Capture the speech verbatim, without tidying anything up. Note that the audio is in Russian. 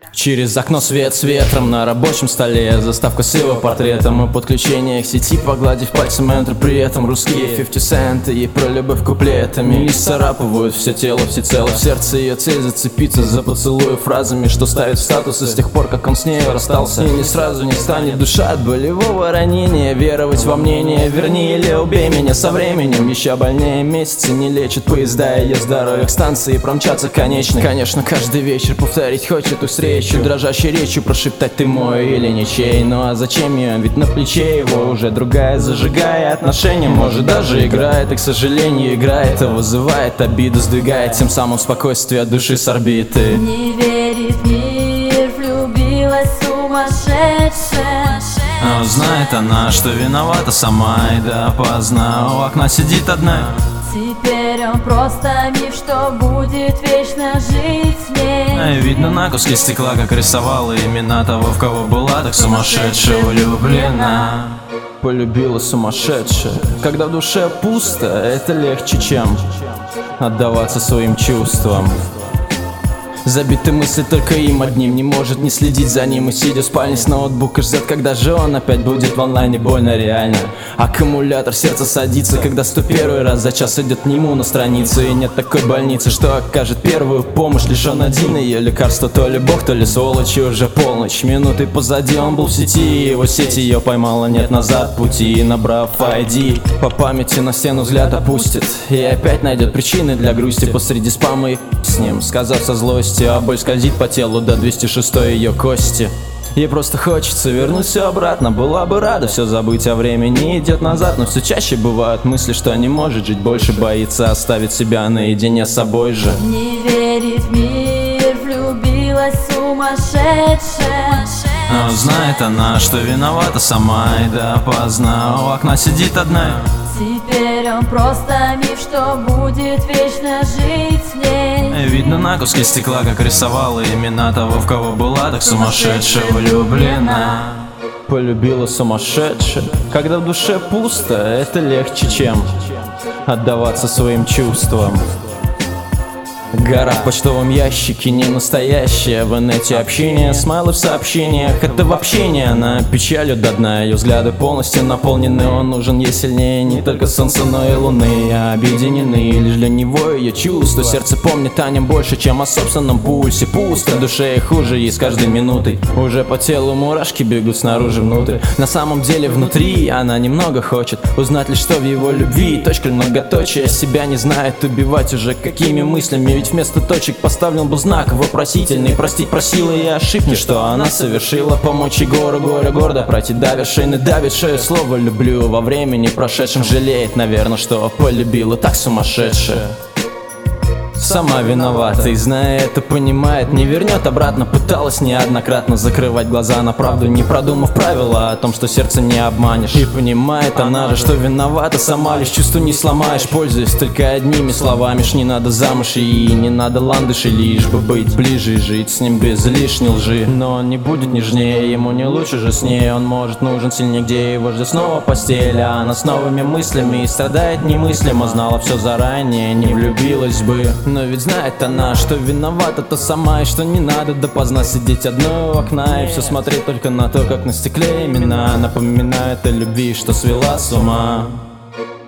Через окно свет с ветром на рабочем столе, заставка с его портретом и подключение к сети, погладив пальцем Enter, при этом русские пятьдесят цент и про любовь куплетами лишь царапывают все тело всецело. В сердце ее цель зацепиться за поцелуи фразами, что ставит в статусы с тех пор, как он с ней расстался. И не сразу не станет душа от болевого ранения веровать во мнение, верни или убей меня. Со временем еще больнее, месяцы не лечат поезда, ее здоровье к станции промчаться конечный. Конечно, каждый вечер повторить хочет встречу, дрожащей речью прошептать ты мой или ничей. Ну а зачем ее, ведь на плече его уже другая, зажигая отношения, может даже играет. И к сожалению игра это вызывает обиду, сдвигает тем самым спокойствие души с орбиты. Не верит мир, влюбилась сумасшедшая. Но знает она, что виновата сама, и допоздна у окна сидит одна. Теперь он просто миф, что будет вечно жить с ней. Видно на куске стекла, как рисовала имена того, в кого была так сумасшедше влюблена. Полюбила сумасшедшая. Когда в душе пусто, это легче, чем отдаваться своим чувствам. Забиты мысли только им одним, не может не следить за ним. И сидя в спальне с ноутбука ждет, когда же он опять будет в онлайне. Больно реально. Аккумулятор сердца садится, когда сто первый раз за час идет к нему на страницу. И нет такой больницы, что окажет первую помощь. Лишь он один, ее лекарство, то ли бог, то ли сволочь. И уже полночь, минуты позади он был в сети, и его сеть ее поймала, нет назад пути. И набрав ай ди, по памяти на стену взгляд опустит, и опять найдет причины для грусти посреди спама. И с ним, сказав со злости, а боль скользит по телу до двести шестой ее кости. Ей просто хочется вернуть все обратно, была бы рада все забыть, а время не идет назад. Но все чаще бывают мысли, что не может жить больше, боится оставить себя наедине с собой же. Не верит мир, влюбилась сумасшедшая. Но знает она, что виновата сама, и допоздна у окна сидит одна. Теперь он просто миф, что будет вечно жить с ней. Видно на куске стекла, как рисовала имена того, в кого была так сумасшедше влюблена. Полюбила сумасшедшая. Когда в душе пусто, это легче, чем отдаваться своим чувствам. Гора в почтовом ящике не настоящая, в инете общение, смайлы в сообщениях, это вообще не она. Печалью до дна, ее взгляды полностью наполнены, он нужен ей сильнее не только солнца, но и луны. Объединены лишь для него ее чувства, сердце помнит о нем больше, чем о собственном пульсе. Пусто в душе и хуже ей с каждой минутой, уже по телу мурашки бегут снаружи внутрь. На самом деле внутри она немного хочет узнать лишь что в его любви, точка многоточия, себя не знает убивать уже какими мыслями. Ведь вместо точек поставлен был знак вопросительный. Простить просила и ошибки, что она совершила, помочь Егору горе гордо пройти до вершины. Давит шею слово люблю, во времени прошедшем жалеет, наверное, что полюбила так сумасшедшая. Сама виновата и, зная это, понимает, не вернет обратно. Пыталась неоднократно закрывать глаза на правду, не продумав правила о том, что сердце не обманешь. И понимает она же, что виновата сама, лишь чувство не сломаешь, пользуясь только одними словами. Ж не надо замуж и не надо ландышей, лишь бы быть ближе и жить с ним без лишней лжи. Но он не будет нежнее, ему не лучше же с ней. Он может нужен сильнее, где его ждет снова постель, а она с новыми мыслями и страдает немыслимо. Знала все заранее, не влюбилась бы. Но ведь знает она, что виновата-то сама, и что не надо допоздна сидеть одной у окна и все смотреть только на то, как на стекле имена напоминают о любви, что свела с ума.